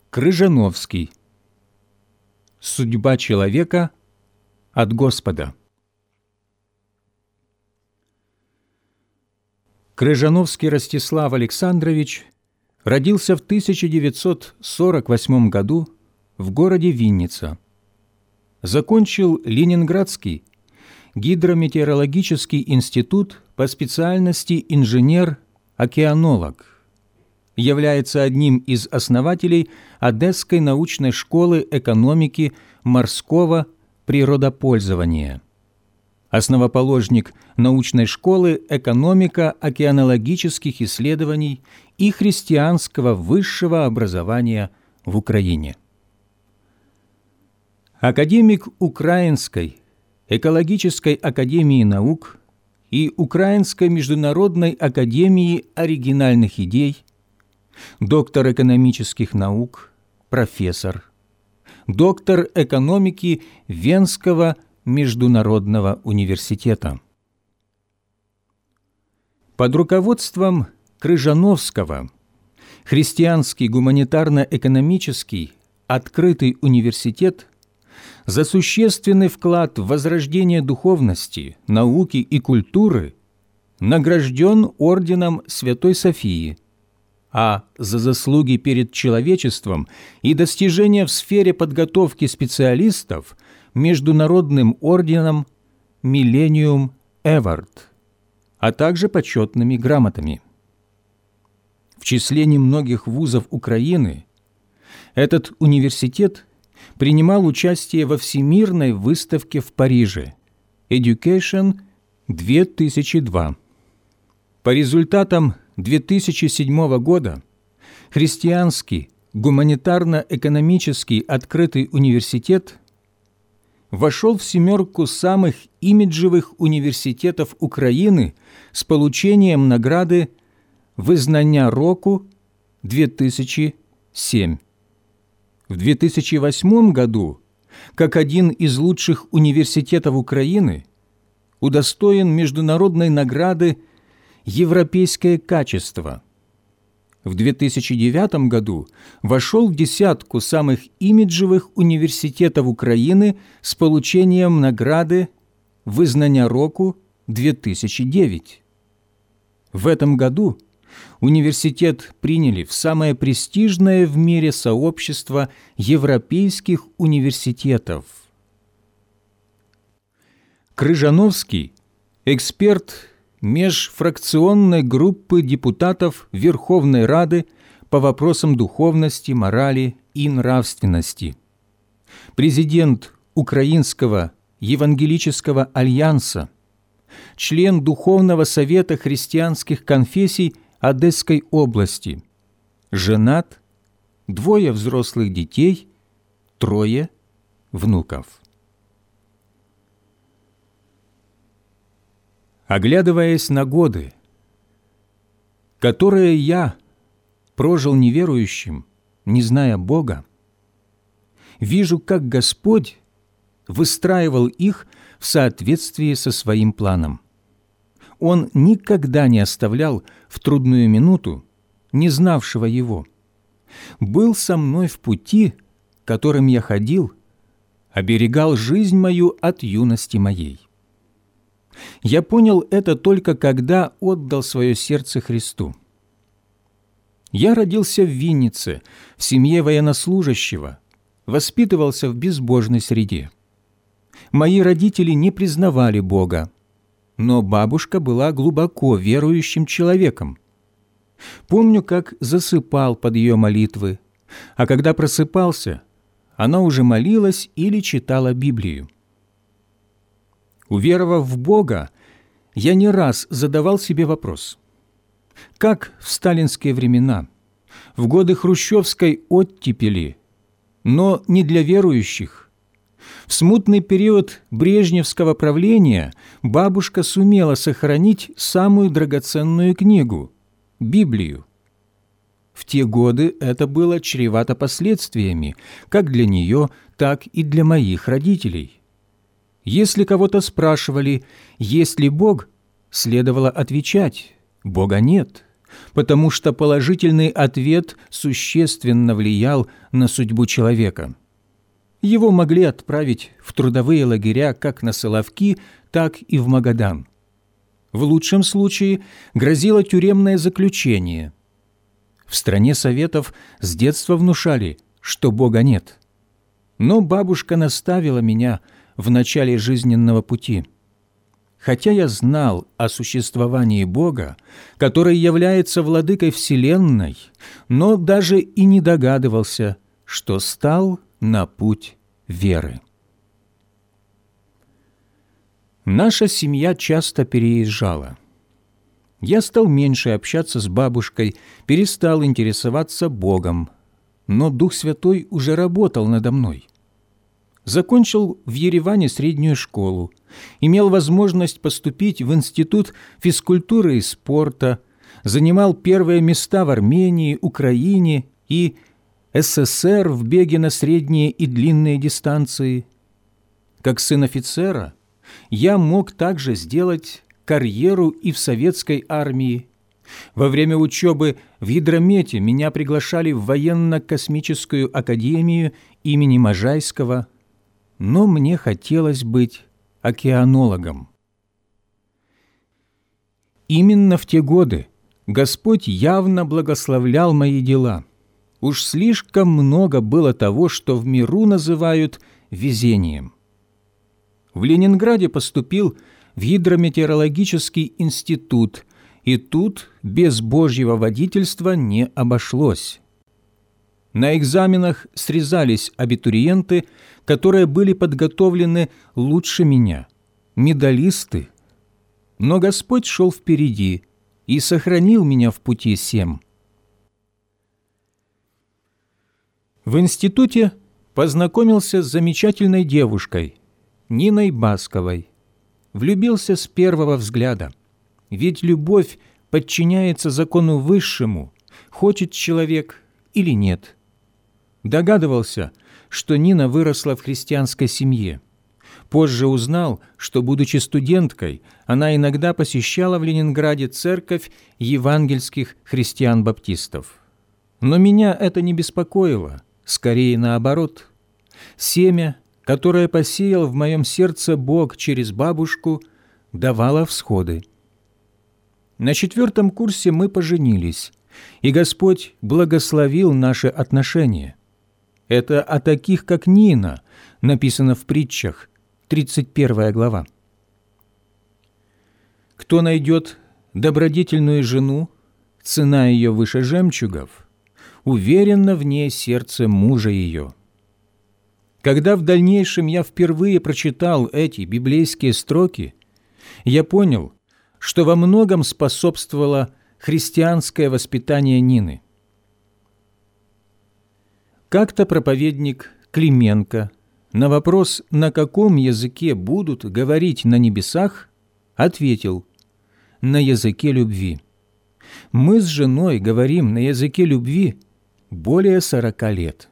Крыжановский. Судьба человека от Господа. Крыжановский Ростислав Александрович родился в 1948 году в городе Винница. Закончил Ленинградский гидрометеорологический институт по специальности инженер-океанолог. Является одним из основателей Одесской научной школы экономики морского природопользования. Основоположник научной школы экономика океанологических исследований и христианского высшего образования в Украине. Академик Украинской экологической академии наук и Украинской международной академии оригинальных идей, доктор экономических наук, профессор, доктор экономики Венского международного университета. Под руководством Крыжановского Христианский гуманитарно-экономический открытый университет за существенный вклад в возрождение духовности, науки и культуры награжден орденом Святой Софии, а за заслуги перед человечеством и достижения в сфере подготовки специалистов Международным орденом Millennium Award, а также почетными грамотами. В числе немногих вузов Украины этот университет принимал участие во Всемирной выставке в Париже Education 2002. По результатам 2007 года Христианский гуманитарно-экономический открытый университет вошел в семерку самых имиджевых университетов Украины с получением награды «Визнання року» 2007. В 2008 году, как один из лучших университетов Украины, удостоен международной награды «Европейское качество». В 2009 году вошел в десятку самых имиджевых университетов Украины с получением награды «Визнання року» 2009. В этом году университет приняли в самое престижное в мире сообщество европейских университетов. Крыжановский – эксперт межфракционной группы депутатов Верховной Рады по вопросам духовности, морали и нравственности, президент Украинского евангелического альянса, член Духовного совета христианских конфессий Одесской области, женат, 2 взрослых детей, 3 внуков. Оглядываясь на годы, которые я прожил неверующим, не зная Бога, вижу, как Господь выстраивал их в соответствии со своим планом. Он никогда не оставлял в трудную минуту не знавшего Его. Был со мной в пути, которым я ходил, оберегал жизнь мою от юности моей. Я понял это только когда отдал свое сердце Христу. Я родился в Виннице, в семье военнослужащего, воспитывался в безбожной среде. Мои родители не признавали Бога, но бабушка была глубоко верующим человеком. Помню, как засыпал под ее молитвы, а когда просыпался, она уже молилась или читала Библию. Уверовав в Бога, я не раз задавал себе вопрос: как в сталинские времена, в годы хрущевской оттепели, но не для верующих, в смутный период брежневского правления бабушка сумела сохранить самую драгоценную книгу – Библию. В те годы это было чревато последствиями, как для нее, так и для моих родителей. Если кого-то спрашивали, есть ли Бог, следовало отвечать: Бога нет, потому что положительный ответ существенно влиял на судьбу человека. Его могли отправить в трудовые лагеря как на Соловки, так и в Магадан. В лучшем случае грозило тюремное заключение. В стране Советов с детства внушали, что Бога нет. Но бабушка наставила меня в начале жизненного пути. Хотя я знал о существовании Бога, который является владыкой Вселенной, но даже и не догадывался, что стал на путь веры. Наша семья часто переезжала. Я стал меньше общаться с бабушкой, перестал интересоваться Богом, но Дух Святой уже работал надо мной. Закончил в Ереване среднюю школу, имел возможность поступить в Институт физкультуры и спорта, занимал первые места в Армении, Украине и СССР в беге на средние и длинные дистанции. Как сын офицера, я мог также сделать карьеру и в советской армии. Во время учебы в Гидромете меня приглашали в военно-космическую академию имени Можайского, но мне хотелось быть океанологом. Именно в те годы Господь явно благословлял мои дела. Уж слишком много было того, что в миру называют везением. В Ленинграде поступил в Гидрометеорологический институт, и тут без Божьего водительства не обошлось. На экзаменах срезались абитуриенты, которые были подготовлены лучше меня, медалисты. Но Господь шел впереди и сохранил меня в пути сем. В институте познакомился с замечательной девушкой, Ниной Басковой. Влюбился с первого взгляда, ведь любовь подчиняется закону высшему, хочет человек или нет. Догадывался, что Нина выросла в христианской семье. Позже узнал, что, будучи студенткой, она иногда посещала в Ленинграде церковь евангельских христиан-баптистов. Но меня это не беспокоило, скорее наоборот. Семя, которое посеял в моем сердце Бог через бабушку, давало всходы. На 4 курсе мы поженились, и Господь благословил наши отношения. Это о таких, как Нина, написано в притчах, 31 глава. «Кто найдет добродетельную жену, цена ее выше жемчугов, уверенно в ней сердце мужа ее». Когда в дальнейшем я впервые прочитал эти библейские строки, я понял, что во многом способствовало христианское воспитание Нины. Как-то проповедник Клименко на вопрос, на каком языке будут говорить на небесах, ответил: «На языке любви». Мы с женой говорим на языке любви более 40 лет.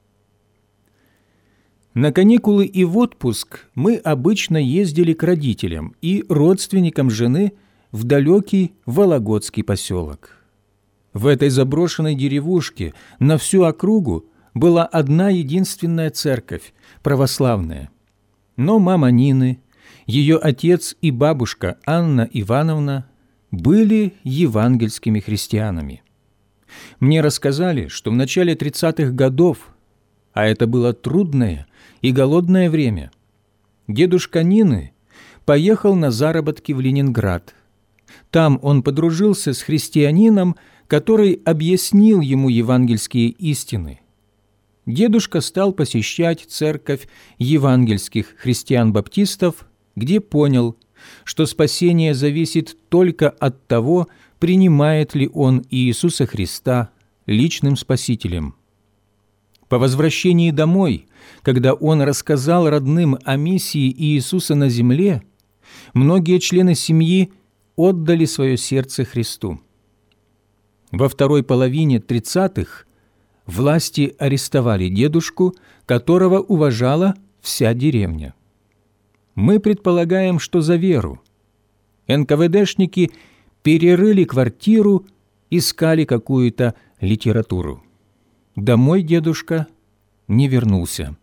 На каникулы и в отпуск мы обычно ездили к родителям и родственникам жены в далекий Вологодский поселок. В этой заброшенной деревушке на всю округу была одна единственная церковь, православная. Но мама Нины, ее отец и бабушка Анна Ивановна были евангельскими христианами. Мне рассказали, что в начале 30-х годов, а это было трудное и голодное время, дедушка Нины поехал на заработки в Ленинград. Там он подружился с христианином, который объяснил ему евангельские истины. Дедушка стал посещать церковь евангельских христиан-баптистов, где понял, что спасение зависит только от того, принимает ли он Иисуса Христа личным Спасителем. По возвращении домой, когда он рассказал родным о миссии Иисуса на земле, многие члены семьи отдали свое сердце Христу. Во второй половине 30-х власти арестовали дедушку, которого уважала вся деревня. Мы предполагаем, что за веру. НКВДшники перерыли квартиру искали какую-то литературу. Домой дедушка не вернулся.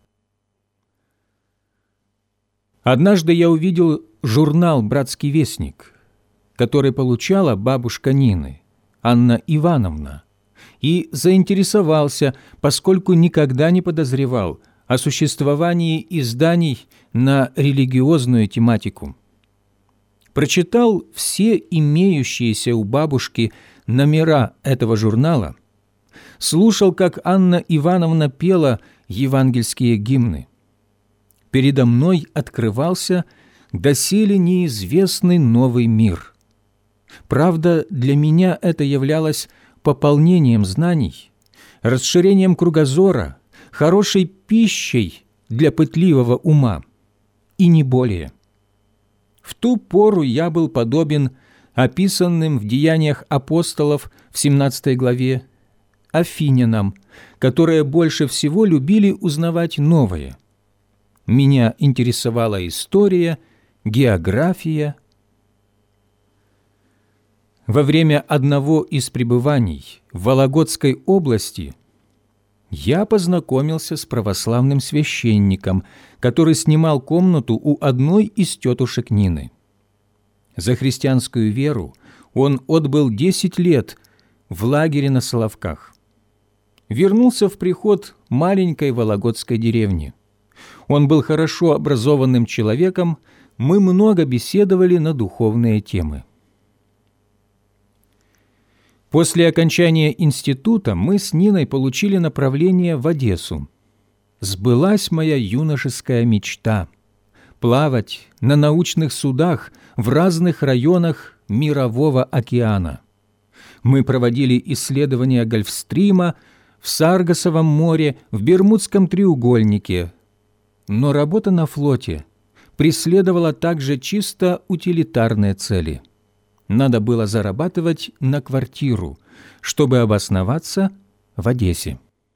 Однажды я увидел журнал «Братский вестник», который получала бабушка Нины, Анна Ивановна, и заинтересовался, поскольку никогда не подозревал о существовании изданий на религиозную тематику. Прочитал все имеющиеся у бабушки номера этого журнала, слушал, как Анна Ивановна пела евангельские гимны. Передо мной открывался доселе неизвестный новый мир. Правда, для меня это являлось пополнением знаний, расширением кругозора, хорошей пищей для пытливого ума, и не более. В ту пору я был подобен описанным в Деяниях апостолов в 17 главе афинянам, которые больше всего любили узнавать новое. Меня интересовала история, география. Во время одного из пребываний в Вологодской области я познакомился с православным священником, который снимал комнату у одной из тетушек Нины. За христианскую веру он отбыл 10 лет в лагере на Соловках. Вернулся в приход маленькой вологодской деревни. Он был хорошо образованным человеком, мы много беседовали на духовные темы. После окончания института мы с Ниной получили направление в Одессу. Сбылась моя юношеская мечта – плавать на научных судах в разных районах Мирового океана. Мы проводили исследования Гольфстрима, в Саргассовом море, в Бермудском треугольнике. Но работа на флоте преследовала также чисто утилитарные цели. Надо было зарабатывать на квартиру, чтобы обосноваться в Одессе.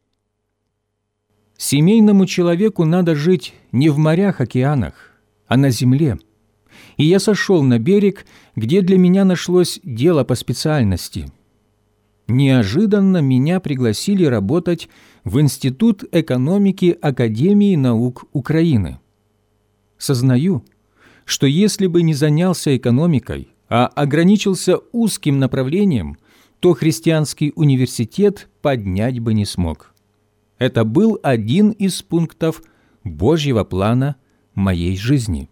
Семейному человеку надо жить не в морях-океанах, а на земле. И я сошел на берег, где для меня нашлось дело по специальности. Неожиданно меня пригласили работать в Институт экономики Академии наук Украины. Сознаю, что если бы не занялся экономикой, а ограничился узким направлением, то христианский университет поднять бы не смог. Это был один из пунктов Божьего плана моей жизни.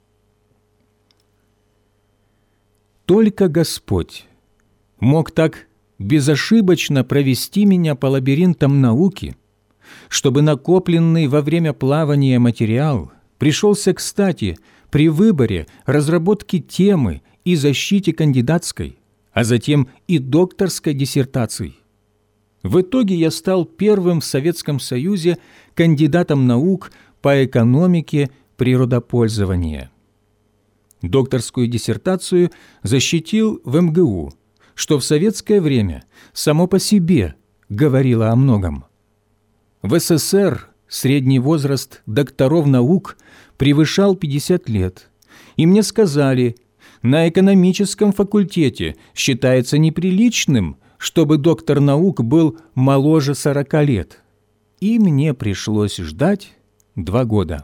Только Господь мог так безошибочно провести меня по лабиринтам науки, чтобы накопленный во время плавания материал пришелся кстати при выборе, разработке темы и защите кандидатской, а затем и докторской диссертаций. В итоге я стал первым в Советском Союзе кандидатом наук по экономике природопользования. Докторскую диссертацию защитил в МГУ, что в советское время само по себе говорило о многом. В СССР средний возраст докторов наук превышал 50 лет, и мне сказали, на экономическом факультете считается неприличным, чтобы доктор наук был моложе 40 лет, и мне пришлось ждать 2 года.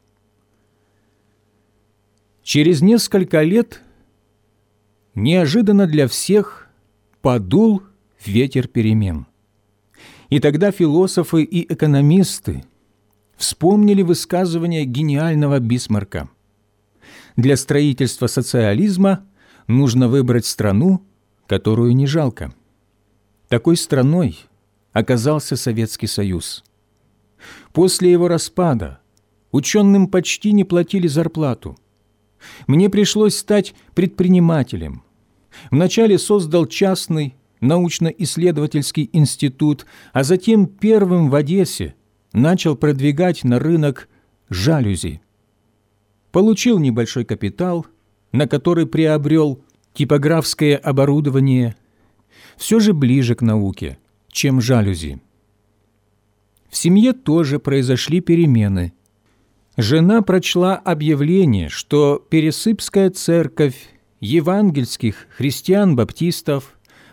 Через несколько лет неожиданно для всех подул ветер перемен. И тогда философы и экономисты вспомнили высказывание гениального Бисмарка: «Для строительства социализма нужно выбрать страну, которую не жалко». Такой страной оказался Советский Союз. После его распада ученым почти не платили зарплату. Мне пришлось стать предпринимателем. Вначале создал частный научно-исследовательский институт, а затем первым в Одессе начал продвигать на рынок жалюзи. Получил небольшой капитал, на который приобрел типографское оборудование, все же ближе к науке, чем жалюзи. В семье тоже произошли перемены. Жена прочла объявление, что Пересыпская церковь евангельских христиан-баптистов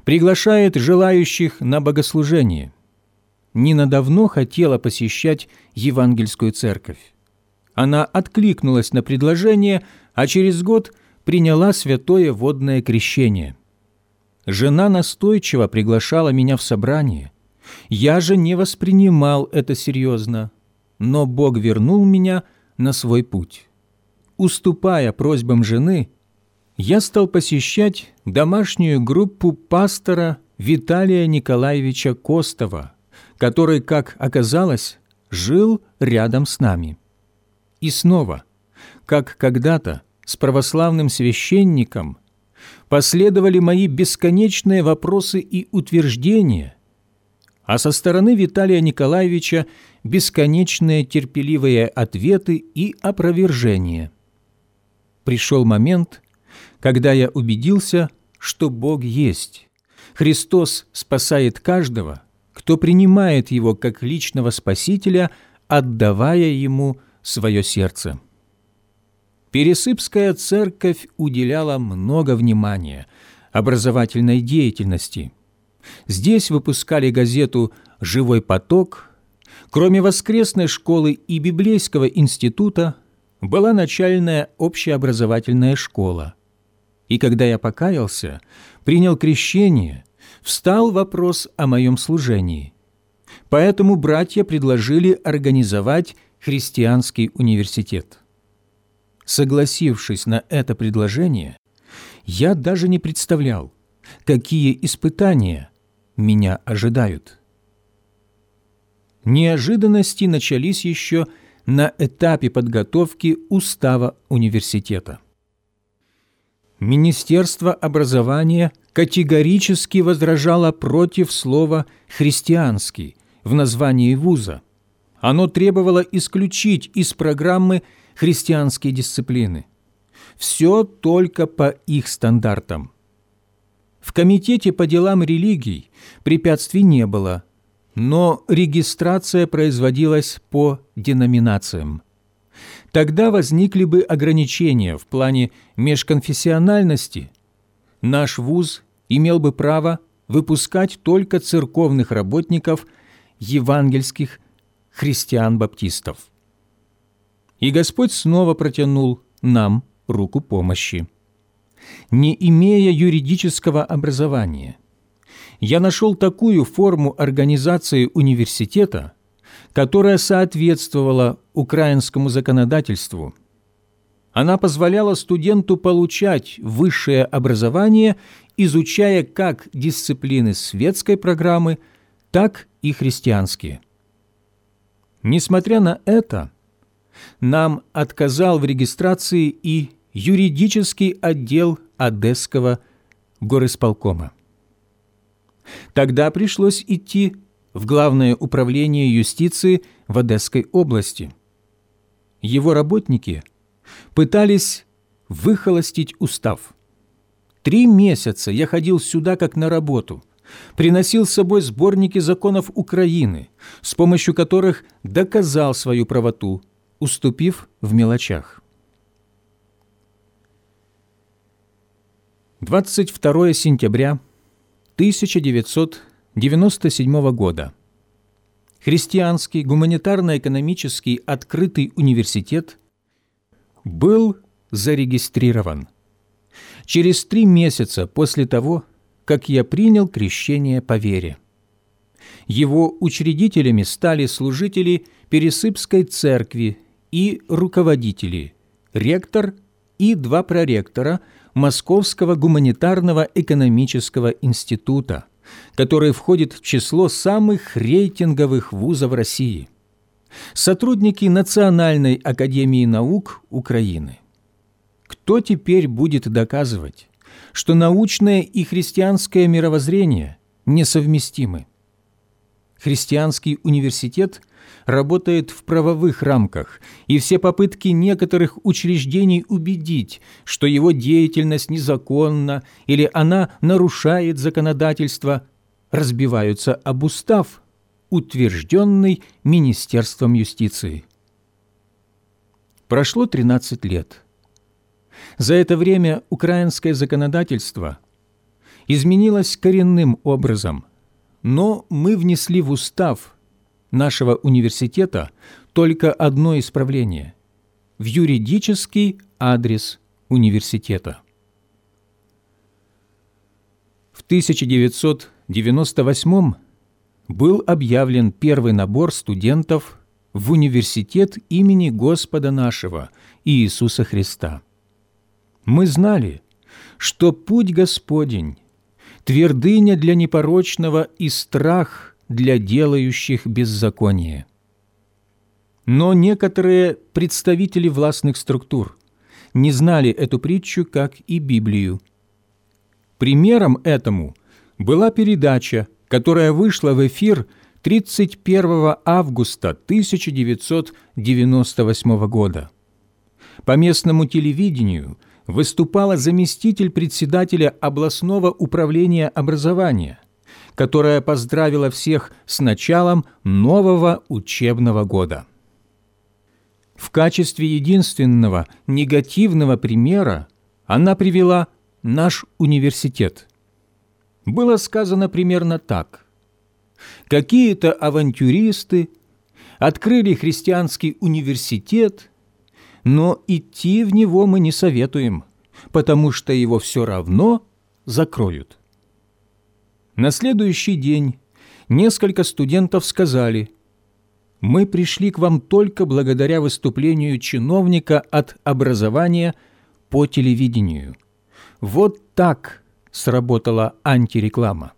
приглашает желающих на богослужение. Нина давно хотела посещать евангельскую церковь. Она откликнулась на предложение, а через год приняла святое водное крещение. Жена настойчиво приглашала меня в собрание. Я же не воспринимал это серьезно, но Бог вернул меня на свой путь. Уступая просьбам жены, я стал посещать домашнюю группу пастора Виталия Николаевича Костова, который, как оказалось, жил рядом с нами. И снова, как когда-то с православным священником, последовали мои бесконечные вопросы и утверждения, а со стороны Виталия Николаевича бесконечные терпеливые ответы и опровержения. Пришел момент, когда я убедился, что Бог есть. Христос спасает каждого, кто принимает Его как личного Спасителя, отдавая Ему свое сердце. Пересыпская церковь уделяла много внимания образовательной деятельности. Здесь выпускали газету «Живой поток». Кроме воскресной школы и библейского института была начальная общеобразовательная школа. И когда я покаялся, принял крещение, встал вопрос о моем служении. Поэтому братья предложили организовать христианский университет. Согласившись на это предложение, я даже не представлял, какие испытания меня ожидают. Неожиданности начались еще на этапе подготовки устава университета. Министерство образования категорически возражало против слова «христианский» в названии вуза. Оно требовало исключить из программы христианские дисциплины. Все только по их стандартам. В Комитете по делам религий препятствий не было, но регистрация производилась по деноминациям. Тогда возникли бы ограничения в плане межконфессиональности. Наш вуз имел бы право выпускать только церковных работников евангельских христиан-баптистов. И Господь снова протянул нам руку помощи. Не имея юридического образования, я нашел такую форму организации университета, которая соответствовала украинскому законодательству. Она позволяла студенту получать высшее образование, изучая как дисциплины светской программы, так и христианские. Несмотря на это, нам отказал в регистрации и юридический отдел Одесского горисполкома. Тогда пришлось идти в Главное управление юстиции в Одесской области. Его работники пытались выхолостить устав. 3 месяца я ходил сюда как на работу, приносил с собой сборники законов Украины, с помощью которых доказал свою правоту, уступив в мелочах. 22 сентября 1997 года. Христианский гуманитарно-экономический открытый университет был зарегистрирован через 3 месяца после того, как я принял крещение по вере. Его учредителями стали служители Пересыпской церкви и руководители, ректор и 2 проректора Московского гуманитарного экономического института, который входит в число самых рейтинговых вузов России, сотрудники Национальной академии наук Украины. Кто теперь будет доказывать, что научное и христианское мировоззрение несовместимы? Христианский университет работает в правовых рамках, и все попытки некоторых учреждений убедить, что его деятельность незаконна или она нарушает законодательство, разбиваются об устав, утвержденный Министерством юстиции. Прошло 13 лет. За это время украинское законодательство изменилась коренным образом, но мы внесли в устав нашего университета только одно исправление – в юридический адрес университета. В 1998 был объявлен первый набор студентов в университет имени Господа нашего Иисуса Христа. Мы знали, что путь Господень – твердыня для непорочного и страх для делающих беззаконие. Но некоторые представители властных структур не знали эту притчу, как и Библию. Примером этому была передача, которая вышла в эфир 31 августа 1998 года. По местному телевидению выступала заместитель председателя областного управления образования, которая поздравила всех с началом нового учебного года. В качестве единственного негативного примера она привела наш университет. Было сказано примерно так: какие-то авантюристы открыли христианский университет, но идти в него мы не советуем, потому что его все равно закроют. На следующий день несколько студентов сказали: «Мы пришли к вам только благодаря выступлению чиновника от образования по телевидению». Вот так сработала антиреклама.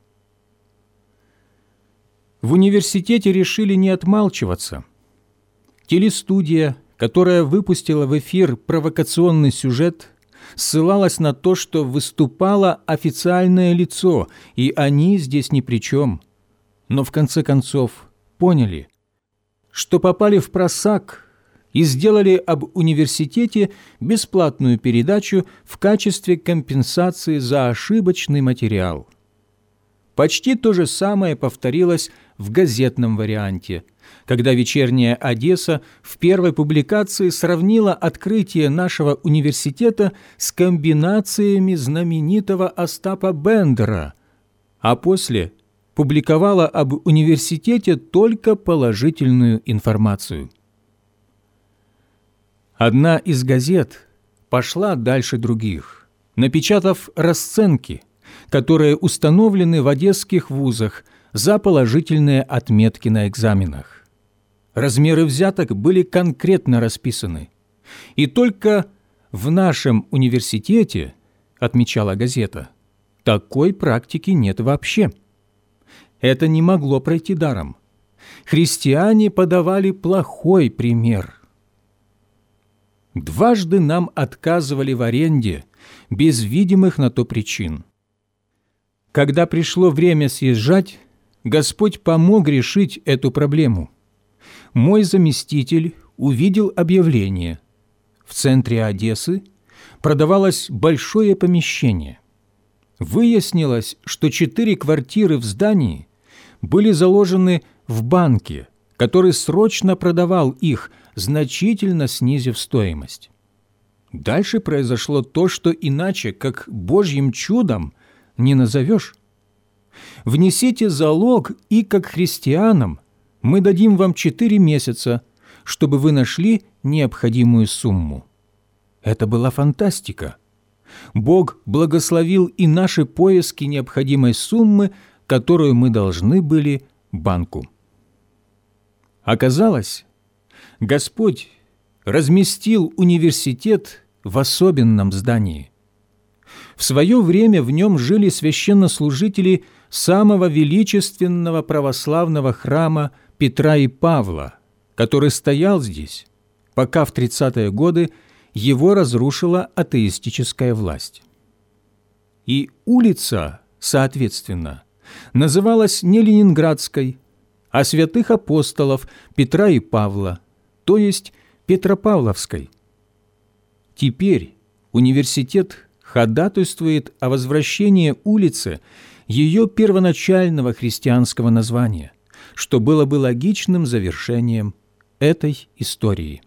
В университете решили не отмалчиваться. Телестудия, которая выпустила в эфир провокационный сюжет, ссылалась на то, что выступало официальное лицо, и они здесь ни при чем. Но в конце концов поняли, что попали в просак и сделали об университете бесплатную передачу в качестве компенсации за ошибочный материал. Почти то же самое повторилось в газетном варианте, когда «Вечерняя Одесса» в первой публикации сравнила открытие нашего университета с комбинациями знаменитого Остапа Бендера, а после публиковала об университете только положительную информацию. Одна из газет пошла дальше других, напечатав расценки, которые установлены в одесских вузах за положительные отметки на экзаменах. Размеры взяток были конкретно расписаны. И только в нашем университете, отмечала газета, такой практики нет вообще. Это не могло пройти даром. Христиане подавали плохой пример. Дважды нам отказывали в аренде без видимых на то причин. Когда пришло время съезжать, Господь помог решить эту проблему. Мой заместитель увидел объявление. В центре Одессы продавалось большое помещение. Выяснилось, что 4 квартиры в здании были заложены в банке, который срочно продавал их, значительно снизив стоимость. Дальше произошло то, что иначе, как Божьим чудом, не назовешь. Внесите залог, и как христианам мы дадим вам 4 месяца, чтобы вы нашли необходимую сумму. Это была фантастика. Бог благословил и наши поиски необходимой суммы, которую мы должны были банку. Оказалось, Господь разместил университет в особенном здании. В свое время в нем жили священнослужители самого величественного православного храма Петра и Павла, который стоял здесь, пока в 30-е годы его разрушила атеистическая власть. И улица, соответственно, называлась не Ленинградской, а святых апостолов Петра и Павла, то есть Петропавловской. Теперь университет ходатайствует о возвращении улице ее первоначального христианского названия, что было бы логичным завершением этой истории.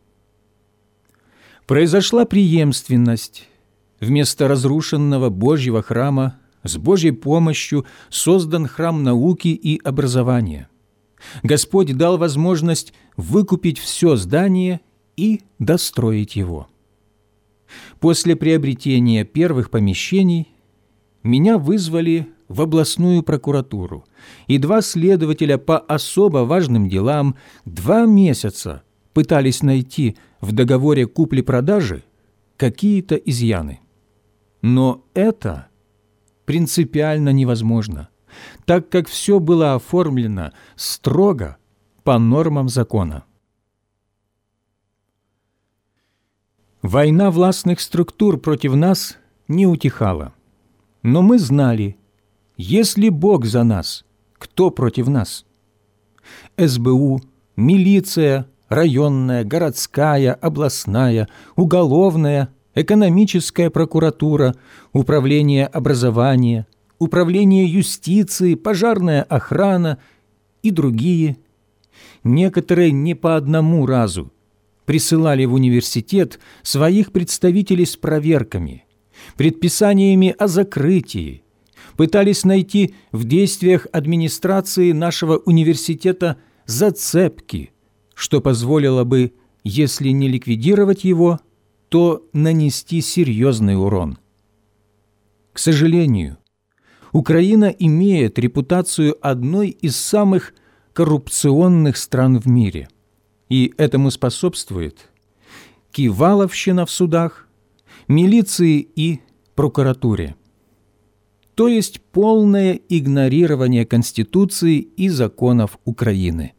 Произошла преемственность. Вместо разрушенного Божьего храма с Божьей помощью создан храм науки и образования. Господь дал возможность выкупить все здание и достроить его. После приобретения первых помещений меня вызвали в областную прокуратуру, и 2 следователя по особо важным делам 2 месяца пытались найти в договоре купли-продажи какие-то изъяны. Но это принципиально невозможно, так как все было оформлено строго по нормам закона. Война властных структур против нас не утихала. Но мы знали, если Бог за нас, кто против нас? СБУ, милиция, районная, городская, областная, уголовная, экономическая прокуратура, управление образования, управление юстиции, пожарная охрана и другие. Некоторые не по одному разу присылали в университет своих представителей с проверками, предписаниями о закрытии, пытались найти в действиях администрации нашего университета зацепки, что позволило бы, если не ликвидировать его, то нанести серьезный урон. К сожалению, Украина имеет репутацию одной из самых коррупционных стран в мире, и этому способствует киваловщина в судах, милиции и прокуратуре, то есть полное игнорирование Конституции и законов Украины.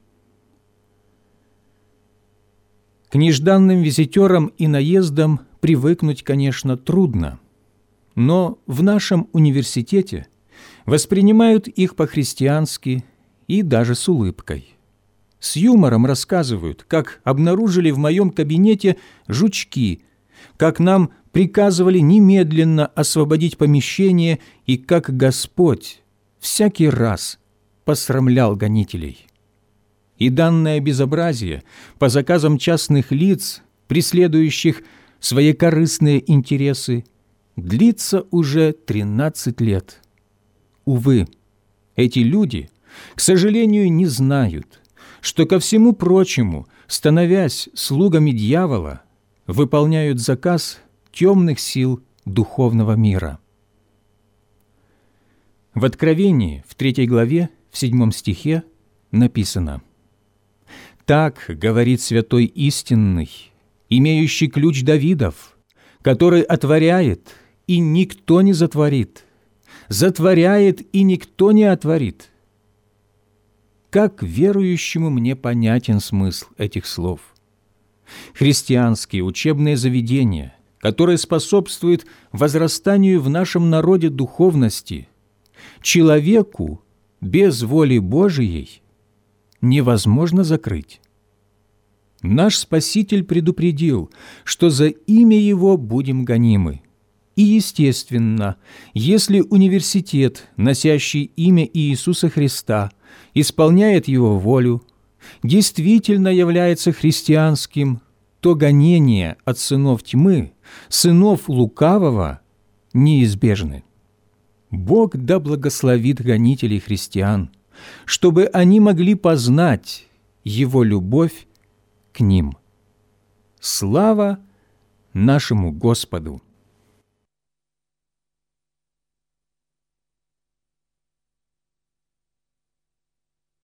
К нежданным визитерам и наездам привыкнуть, конечно, трудно, но в нашем университете воспринимают их по-христиански и даже с улыбкой. С юмором рассказывают, как обнаружили в моем кабинете жучки, как нам приказывали немедленно освободить помещение и как Господь всякий раз посрамлял гонителей. И данное безобразие по заказам частных лиц, преследующих свои корыстные интересы, длится уже 13 лет. Увы, эти люди, к сожалению, не знают, что ко всему прочему, становясь слугами дьявола, выполняют заказ темных сил духовного мира. В Откровении, в 3 главе, в 7 стихе написано: «Так говорит святой истинный, имеющий ключ Давидов, который отворяет, и никто не затворит, затворяет, и никто не отворит». Как верующему мне понятен смысл этих слов. Христианские учебные заведения, которые способствуют возрастанию в нашем народе духовности, человеку без воли Божией невозможно закрыть. Наш Спаситель предупредил, что за имя Его будем гонимы. И, естественно, если университет, носящий имя Иисуса Христа, исполняет Его волю, действительно является христианским, то гонения от сынов тьмы, сынов лукавого, неизбежны. Бог да благословит гонителей христиан, чтобы они могли познать Его любовь к ним. Слава нашему Господу!